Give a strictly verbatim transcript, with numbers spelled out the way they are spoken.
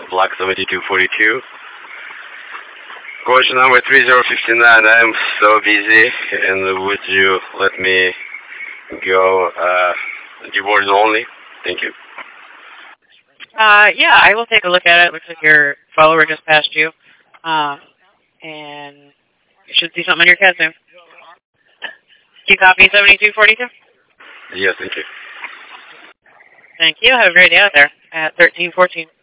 Block seventy-two forty-two. Coach number three zero five nine, I'm so busy, and would you let me go uh, keyboards only? Thank you. Uh, yeah, I will take a look at it. Looks like your follower just passed you. Um, and you should see something on your C A D soon. Do you copy seventy-two forty-two? Yes, thank you. Thank you. Have a great day out there at thirteen fourteen.